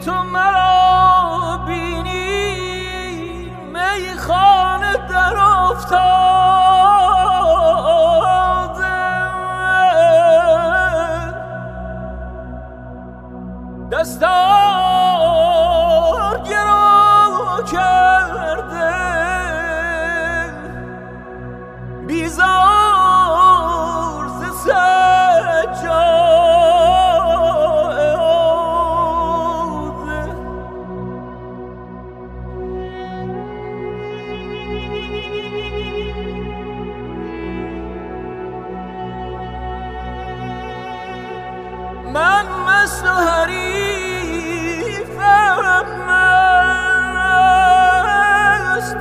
تو مرا بینی میخانه در افتاده دستار گرو کرده بیزار ز سجاده من مست و حریفم مست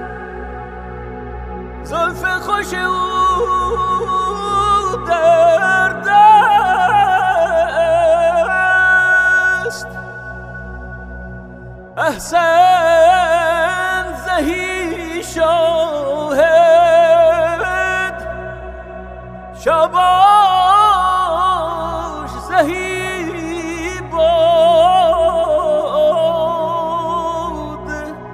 زلف خوش او در دست احسن زهی شاهد شاباش زهی باد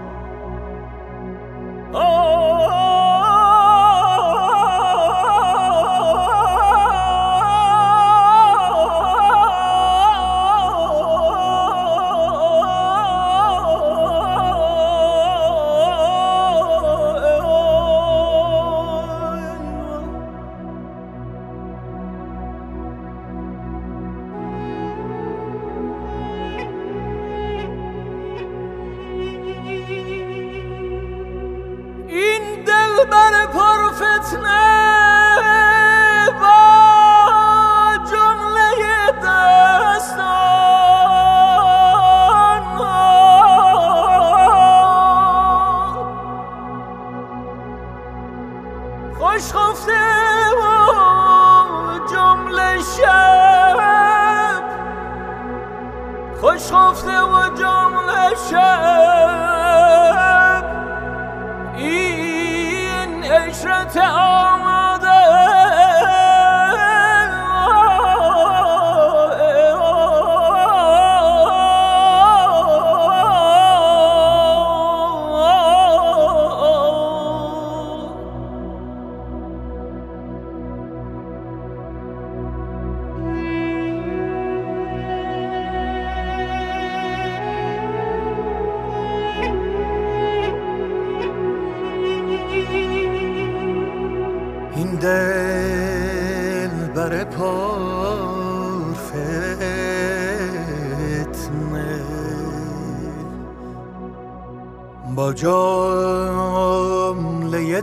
بر پرفتنه با جمله دستان خوش خفته و جمله شب خوش خفته و جمله شب عشرت آماده این دل بر پرفتنه با جمله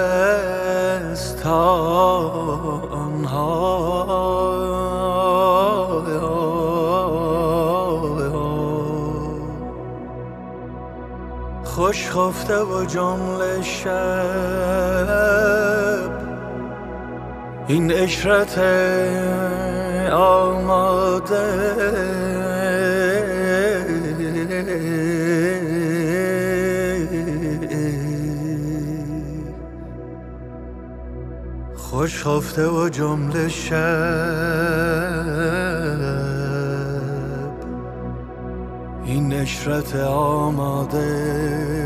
دستانها خوش خفته و جمله شب این عشرت آماده خوش خفته و جمله شب این عشرت آماده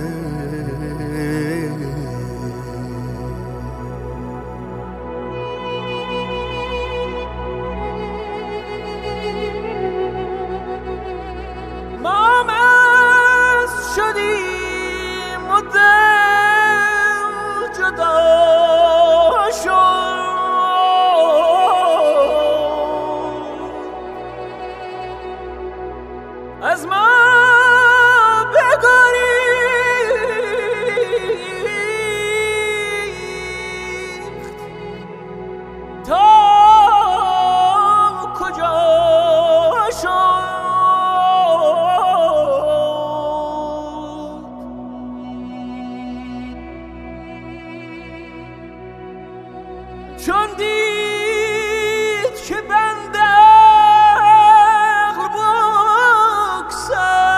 از ما بگریخت تا کجا شد چون دید که بنده عقل بگسل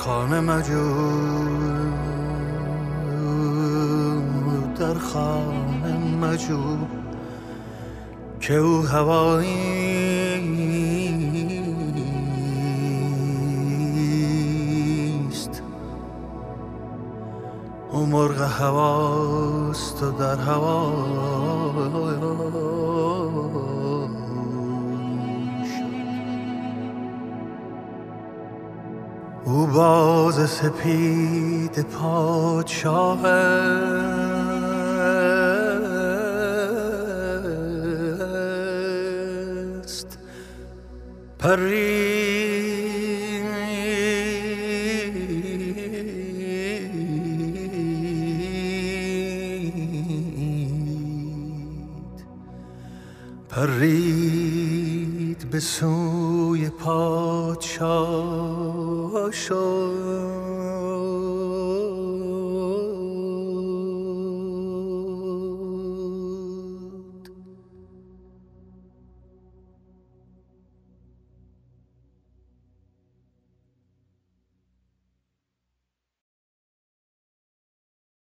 خانه مجو، در خانه مجو که او هواییست، او مرغ هواست و در هوا او باز سپید پادشاه است، پرید به سوی پادشاه شد.